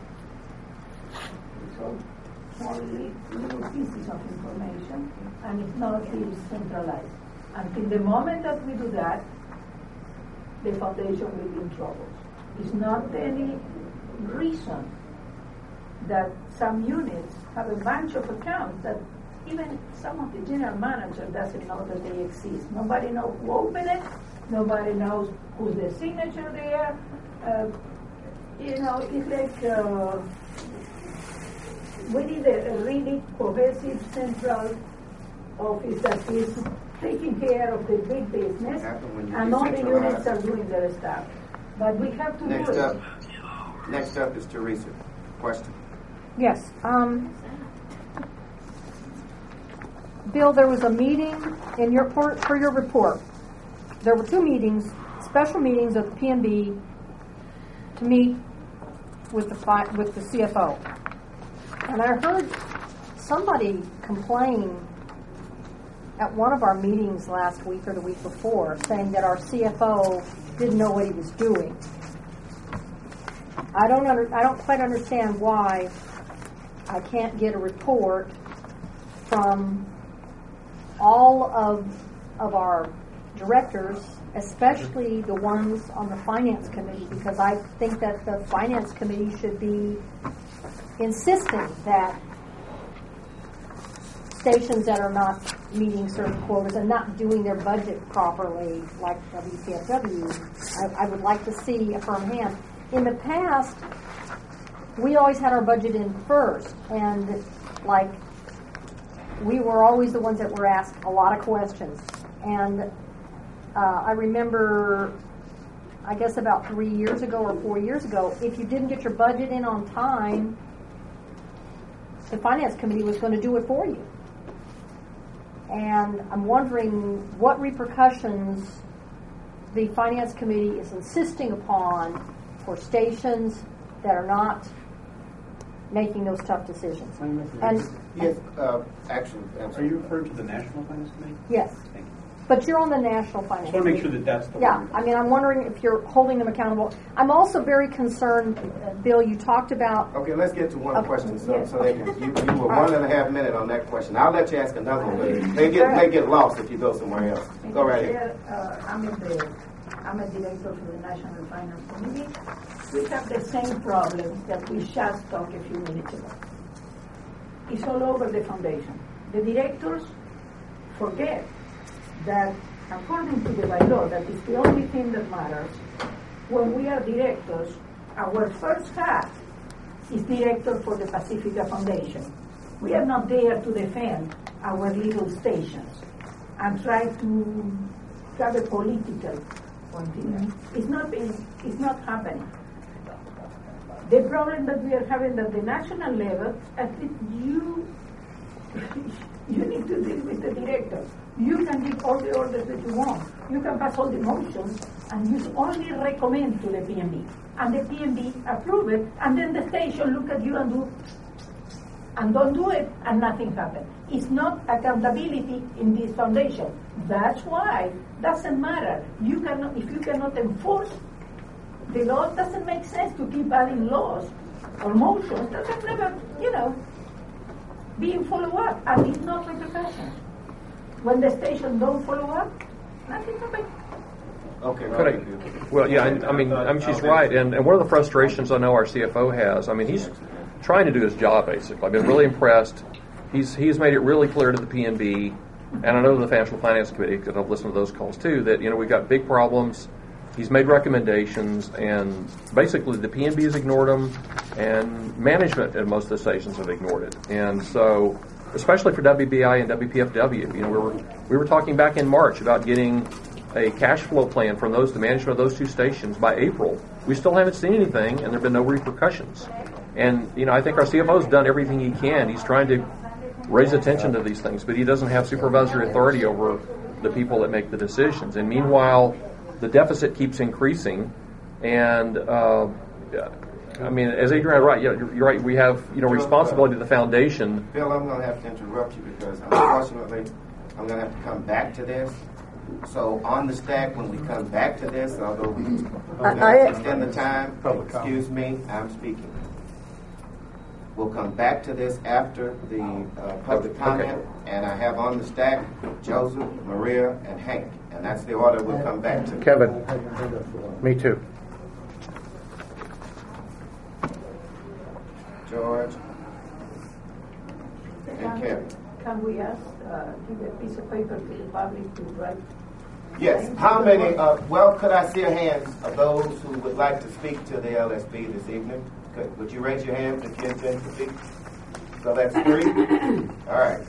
So, only little pieces of information, and it's not is centralized. Until the moment that we do that, the foundation will be in trouble. It's not any reason that some units have a bunch of accounts that even some of the general manager doesn't know that they exist. Nobody knows who opened it. Nobody knows who's the signature there. Uh, you know, it's like uh, we need a, a really cohesive central office that is taking care of the big business, and all the units are doing their stuff. But we have to Next do it. up, next up is Teresa. Question. Yes. Um, Bill, there was a meeting in your for, for your report. There were two meetings, special meetings of the P M B to meet with the fi- with the C F O. And I heard somebody complain at one of our meetings last week or the week before, saying that our C F O didn't know what he was doing. I don't under, I don't quite understand why I can't get a report from all of of our directors, especially the ones on the finance committee, because I think that the finance committee should be insisting that stations that are not meeting certain quotas and not doing their budget properly, like W C F W, I, I would like to see a firm hand. In the past, we always had our budget in first, and like we were always the ones that were asked a lot of questions. And uh, I remember, I guess about three years ago or four years ago, if you didn't get your budget in on time, the finance committee was going to do it for you. And I'm wondering what repercussions the finance committee is insisting upon for stations that are not making those tough decisions. And yes, uh, actually, are you referring to the National Finance Committee? yes, Thank you. but you're on the national finance. Just want to make committee. sure that that's the Yeah, one. I mean, I'm wondering if you're holding them accountable. I'm also very concerned, uh, Bill. You talked about. Okay, let's get to one Okay. question so, Yes. so they can, you, you were one and a half minute on that question. I'll let you ask another one, but they get, they get lost if you go somewhere else. Go right ahead. Uh, I'm in the, I'm a director for the National Finance Committee. We have the same problem that we just talked a few minutes ago. It's all over the foundation. The directors forget that according to the bylaw, that is the only thing that matters. When we are directors, our first hat is director for the Pacifica Foundation. We are not there to defend our little stations and try to have a political point in there. It's not being, it's not happening. The problem that we are having at the national level, at least you, you need to deal with the director. You can give all the orders that you want. You can pass all the motions, and you only recommend to the P M B. And the P M B approve it, and then the station look at you and do, and don't do it, and nothing happens. It's not accountability in this foundation. That's why doesn't matter. You cannot, if you cannot enforce the law, it doesn't make sense to keep adding laws or motions that have never, you know, being followed up, and it's not repercussions. When the station don't follow up, nothing happens. Okay, Could I, well, yeah, I, I mean, I mean, she's right, and, and one of the frustrations I know our C F O has, I mean, he's trying to do his job, basically. I've been really impressed. He's he's made it really clear to the P N B, and I know the National Finance Committee, because I've listened to those calls too, that, you know, we've got big problems. He's made recommendations, and basically the P N B has ignored them, and management at most of the stations have ignored it. And so, especially for W B I and W P F W, you know, we were we were talking back in March about getting a cash flow plan from those, the management of those two stations by April. We still haven't seen anything, and there have been no repercussions. And, you know, I think our C F O has done everything he can. He's trying to raise attention to these things, but he doesn't have supervisory authority over the people that make the decisions. And meanwhile, the deficit keeps increasing, and uh, I mean, as Adrian right, yeah, you're, you're right. We have, you know, responsibility to the foundation. Bill, I'm going to have to interrupt you because unfortunately, I'm going to have to come back to this. So on the stack, when we come back to this, although we we're going to extend the time, excuse me, I'm speaking. We'll come back to this after the uh, public comment, okay. And I have on the stack Joseph, Maria, and Hank, and that's the order we'll come back to. Kevin, me too. George, and Can, Kevin. can we ask, uh, give a piece of paper to the public to write? Yes. How many? Uh, well, could I see a hand of those who would like to speak to the L S B this evening? Could, would you raise your hand if you intend to speak? So that's three. All right.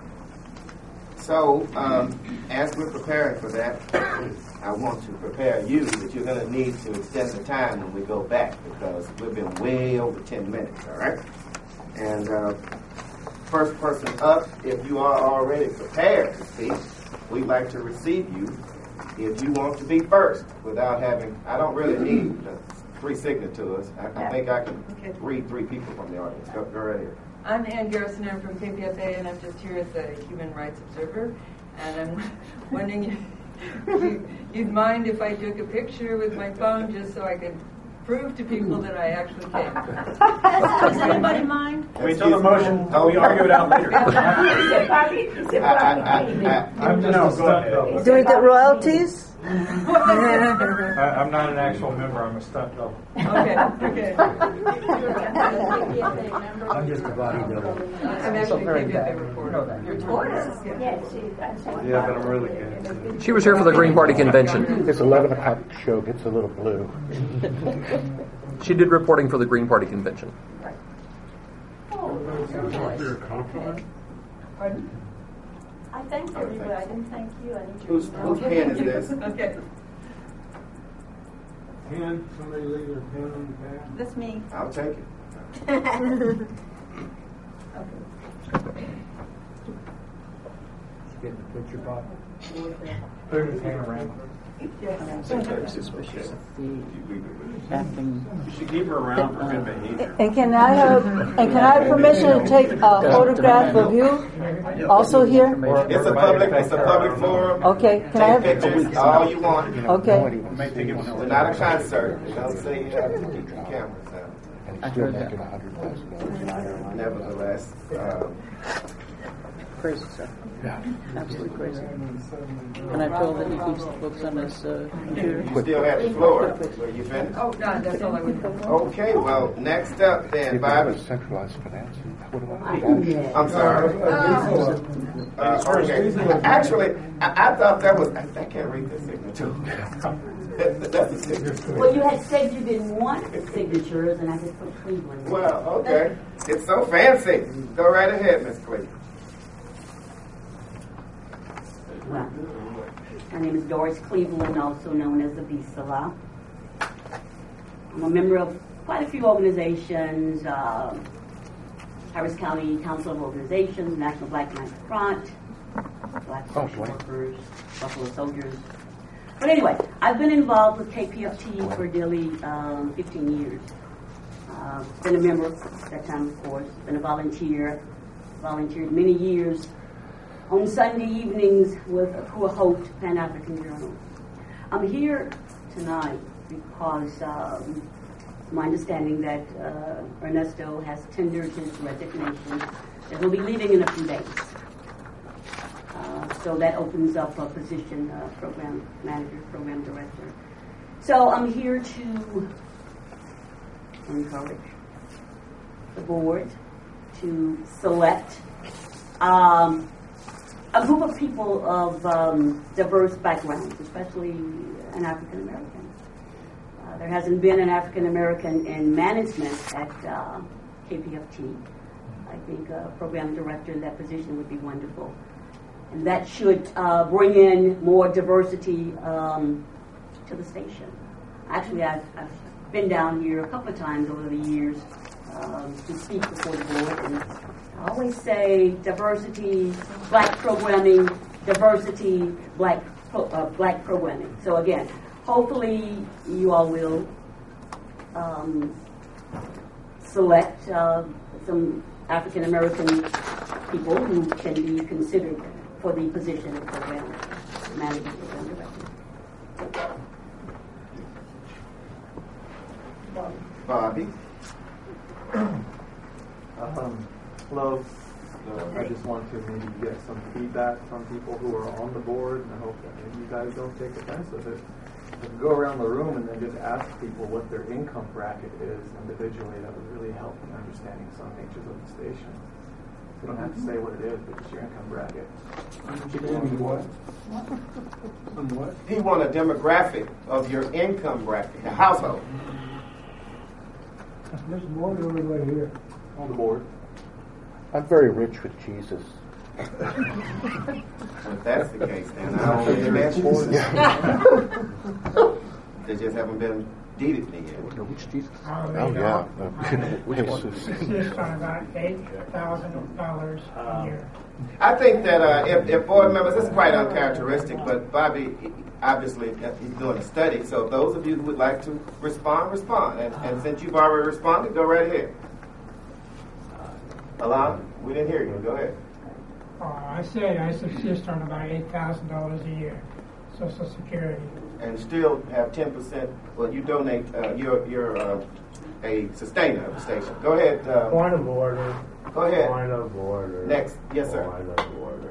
So, um, as we're preparing for that, I want to prepare you that you're going to need to extend the time when we go back because we've been way over ten minutes. All right. And uh, first person up, if you are already prepared to speak, we'd like to receive you. If you want to be first, without having, I don't really need the three signatures. I, I think I can Okay. read three people from the audience. Go, go right here. I'm Ann Garrison. I'm from K P F A, and I'm just here as a human rights observer. And I'm wondering if you, you'd mind if I took a picture with my phone just so I could prove to people that I actually came. Does anybody mind? Wait till the motion. We argue it out later. I'm just a stunt double. Do we get royalties? I, I'm not an actual member. I'm a stunt double. Okay, okay. I'm just a body double. I'm actually a K P F A reporter. You're Taurus? Yes. Yeah, but I'm really good. She was here for the Green Party convention. This eleven o'clock show gets a little blue. She did reporting for the Green Party convention. Pardon? I thanked everybody. I didn't thank you. I need Whose, whose pen is this? Okay. Pen, somebody leave their pen on the pad. That's me. I'll take it. Okay. Get the picture, Bob. Put his hand around. Acting. You should keep her around for good behavior. And can I have and can I have permission to take a photograph of you also here? It's a public, it's a public forum. Okay, can I Take have pictures, all you want. Okay. We're not a concert. Don't say you have to keep your cameras out. And still making a hundred thousand dollars. Nevertheless, um, Crazy stuff. Yeah. Absolutely crazy. And I told that he keeps the books on his uh, computer. you still have the floor. Were you finished? Oh, no, that's all I would do. Okay, well, next up then, If I Bobby. was centralized financing, what do I I'm sorry. Uh, okay. Actually, I, I thought that was, I, I can't read this signature. That's a signature. Well, you had said you didn't want signatures, and I just put Cleveland. Well, okay. It's so fancy. Go right ahead, Miss Cleveland. Well, my name is Doris Cleveland, also known as Abisala. I'm a member of quite a few organizations, uh, Harris County Council of Organizations, National Black Knights Front, Black Oh, Social boy. Workers, Buffalo Soldiers. But anyway, I've been involved with K P F T for nearly um, fifteen years. Uh, been a member at that time, of course. Been a volunteer. Volunteered many years on Sunday evenings with Akua Hope Pan-African Journal. I'm here tonight because um, my understanding that uh, Ernesto has tendered his resignation, that he'll be leaving in a few days. Uh, so that opens up a position, uh, program manager, program director. So I'm here to encourage the board to select um, a group of people of um, diverse backgrounds, especially an African American. Uh, there hasn't been an African American in management at uh, K P F T. I think a program director in that position would be wonderful. And that should uh, bring in more diversity um, to the station. Actually, I've, I've been down here a couple of times over the years um, to speak before the board, and I always say diversity, black programming, diversity, black pro- uh, black programming. So again, hopefully you all will um, select uh, some African American people who can be considered for the position of program manager, program director. Bobby. Um, hello. So I just want to maybe get some feedback from people who are on the board, and I hope that maybe you guys don't take offense with it. If you go around the room and then just ask people what their income bracket is individually, that would really help in understanding some natures of the station. You don't have to say what it is, but just your income bracket. What? What? He want a demographic of your income bracket, the household. There's more to everybody here. On the board. I'm very rich with Jesus. If that's the case, then I don't really mention They just haven't been deeded me yet. Which Jesus? Oh, Oh, yeah. Which one? It's on about eight thousand dollars a year. I think that uh, if, if board members, this is quite uncharacteristic, but Bobby, obviously, he's doing a study, so those of you who would like to respond, respond. And, and since you've already responded, go right ahead. Alon, we didn't hear you. Go ahead. Oh, I said I subsist on about eight thousand dollars a year, Social Security. And still have ten percent, well, you donate, uh, you're, you're uh, a sustainer of the station. Go ahead. Uh, Point of order. Go ahead. Point of order. Next. Yes, sir. Point of order.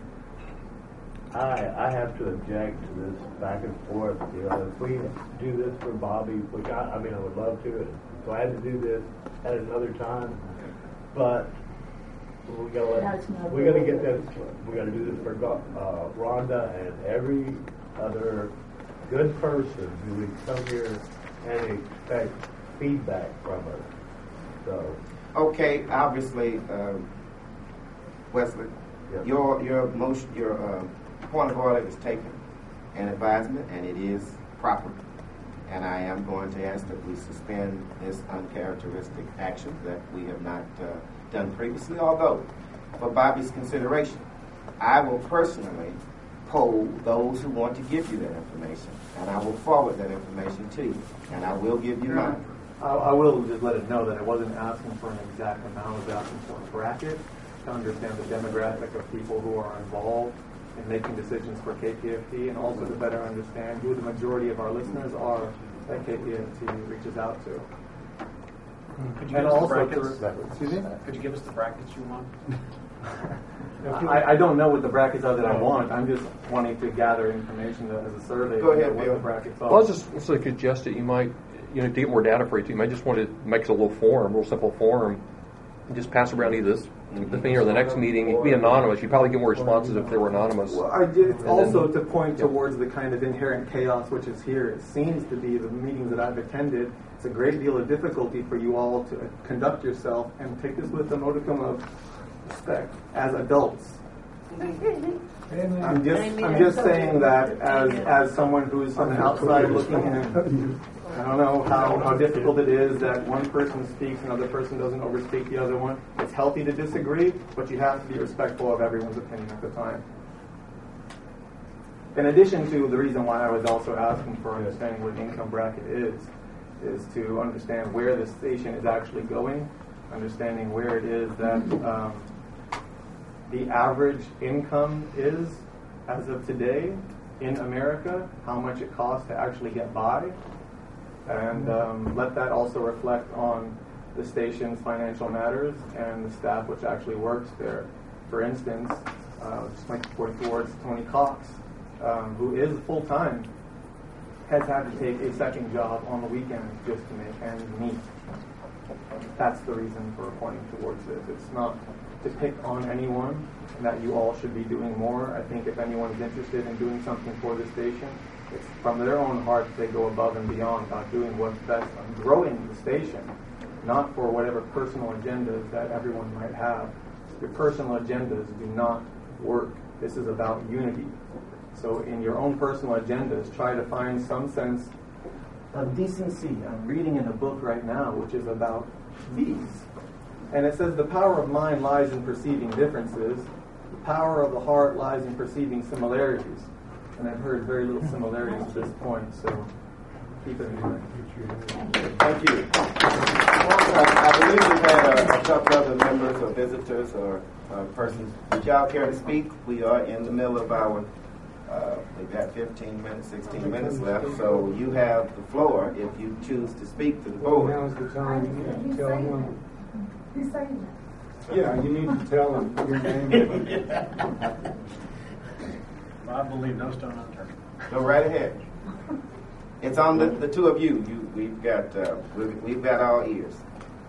I, I have to object to this back and forth. You know, if we do this for Bobby, which I, I mean, I would love to, and glad to do this at another time, but we gotta let, we gotta get this. We gotta do this for uh, Rhonda and every other good person who would come here and expect feedback from us. So. Okay, obviously, um, Wesley, Yes. your your motion, your uh, point of order is taken, an advisement, and it is proper. And I am going to ask that we suspend this uncharacteristic action that we have not uh, done previously, although for Bobby's consideration, I will personally poll those who want to give you that information, and I will forward that information to you, and I will give you mine. I, I will just let it know that I wasn't asking for an exact amount. I was asking for a bracket to understand the demographic of people who are involved in making decisions for K P F T, and also to better understand who the majority of our listeners are that K P F T reaches out to. Could you And give us the also brackets? to- excuse me? Could you give us the brackets you want? I, I don't know what the brackets are that I want. I'm just wanting to gather information that, as a survey. Go ahead, of what Bill. the brackets are. Well, I was just suggest that you might, you know, to get more data for you, you might just want to make it a little form, a little simple form, and just pass around either this, the thing or the next meeting. You can be anonymous. You probably get more responses if they were anonymous. Well, I did And also then- to point towards the kind of inherent chaos which is here. It seems to be the meetings that I've attended. It's a great deal of difficulty for you all to conduct yourself and take this with a modicum of respect as adults. I'm just, I'm just saying that as as someone who is from the outside looking in. I don't know how, how difficult it is that one person speaks, another person doesn't overspeak the other one. It's healthy to disagree, but you have to be respectful of everyone's opinion at the time. In addition to the reason why I was also asking for understanding what an income bracket is, is to understand where the station is actually going, understanding where it is that um, the average income is as of today in America, how much it costs to actually get by, and um, let that also reflect on the station's financial matters and the staff which actually works there. For instance, uh, just like to point towards Tony Cox, um, who is full-time, has had to take a second job on the weekends just to make ends meet. That's the reason for pointing towards this. It's not to pick on anyone, and that you all should be doing more. I think if anyone is interested in doing something for the station, it's from their own heart they go above and beyond about doing what's best on growing the station, not for whatever personal agendas that everyone might have. Your personal agendas do not work. This is about unity. So in your own personal agendas, try to find some sense of decency. I'm reading in a book right now which is about these. And it says the power of mind lies in perceiving differences. The power of the heart lies in perceiving similarities. And I've heard very little similarities at this point, so keep it in mind. Thank you. Uh, I believe we've had a, a couple other members or visitors or uh, persons. Would y'all care to speak? We are in the middle of our, uh, we've got fifteen minutes, sixteen minutes left, so you have the floor if you choose to speak to the board. Now's the time to tell him. Yeah, you need to tell him your name. I believe no stone unturned. Go right ahead. It's on the, the two of you. You we've got uh, we've, we've got all ears.